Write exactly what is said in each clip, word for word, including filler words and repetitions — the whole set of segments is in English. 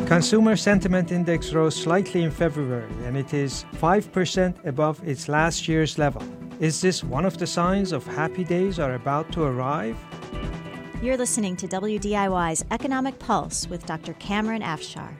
Consumer Sentiment Index rose slightly in February, and it is five percent above its last year's level. Is this one of the signs of happy days are about to arrive? You're listening to W D I Y's Economic Pulse with Doctor Kamran Afshar.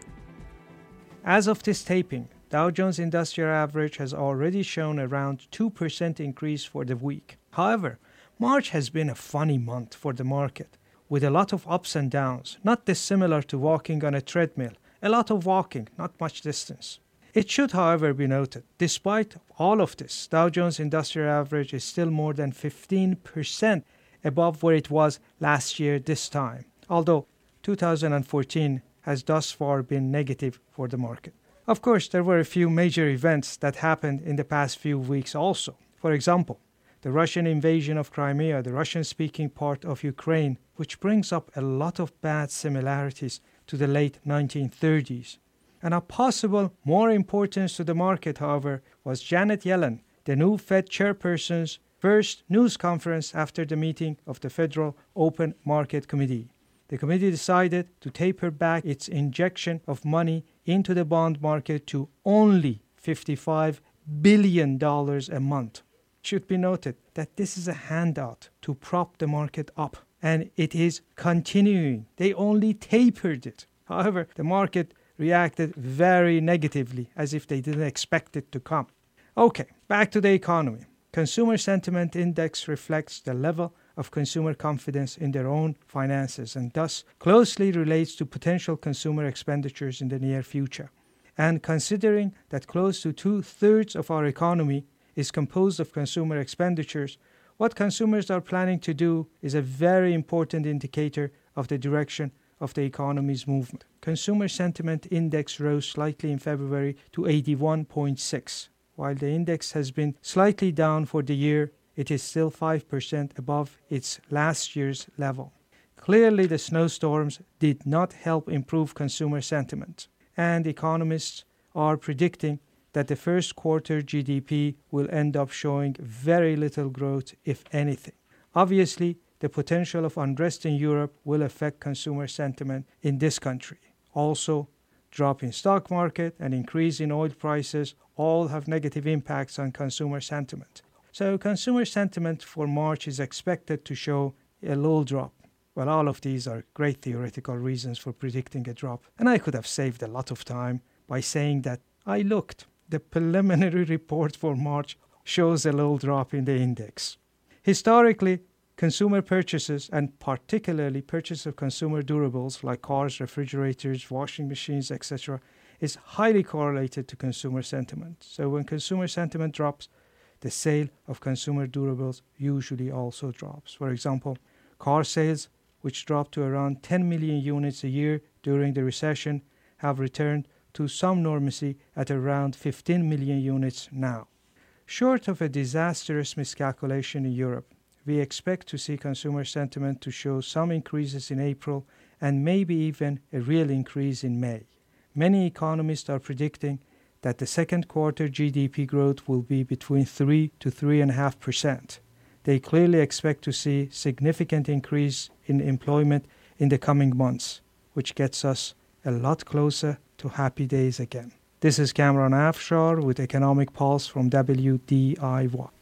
As of this taping, Dow Jones Industrial Average has already shown around two percent increase for the week. However, March has been a funny month for the market, with a lot of ups and downs, not dissimilar to walking on a treadmill, a lot of walking, not much distance. It should, however, be noted, despite all of this, Dow Jones Industrial Average is still more than fifteen percent above where it was last year this time, although two thousand fourteen has thus far been negative for the market. Of course, there were a few major events that happened in the past few weeks also. For example, the Russian invasion of Crimea, the Russian-speaking part of Ukraine, which brings up a lot of bad similarities to the late nineteen thirties. And of possible more importance to the market, however, was Janet Yellen, the new Fed chairperson's first news conference after the meeting of the Federal Open Market Committee. The committee decided to taper back its injection of money into the bond market to only fifty-five billion dollars a month. It should be noted that this is a handout to prop the market up, and it is continuing. They only tapered it. However, the market reacted very negatively, as if they didn't expect it to come. Okay, back to the economy. Consumer Sentiment Index reflects the level of consumer confidence in their own finances and thus closely relates to potential consumer expenditures in the near future. And considering that close to two-thirds of our economy is composed of consumer expenditures, what consumers are planning to do is a very important indicator of the direction of the economy's movement. Consumer Sentiment Index rose slightly in February to eighty-one point six. While the index has been slightly down for the year, it is still five percent above its last year's level. Clearly, the snowstorms did not help improve consumer sentiment, and economists are predicting that the first quarter G D P will end up showing very little growth, if anything. Obviously, the potential of unrest in Europe will affect consumer sentiment in this country. Also, drop in stock market and increase in oil prices all have negative impacts on consumer sentiment. So consumer sentiment for March is expected to show a little drop. Well, all of these are great theoretical reasons for predicting a drop. And I could have saved a lot of time by saying that I looked. The preliminary report for March shows a little drop in the index. Historically, consumer purchases, and particularly purchase of consumer durables like cars, refrigerators, washing machines, et cetera, is highly correlated to consumer sentiment. So when consumer sentiment drops, the sale of consumer durables usually also drops. For example, car sales, which dropped to around ten million units a year during the recession, have returned to some normalcy at around fifteen million units now. Short of a disastrous miscalculation in Europe, we expect to see consumer sentiment to show some increases in April and maybe even a real increase in May. Many economists are predicting that the second quarter G D P growth will be between three to three point five percent. They clearly expect to see significant increase in employment in the coming months, which gets us a lot closer to happy days again. This is Kamran Afshar with Economic Pulse from W D I Y.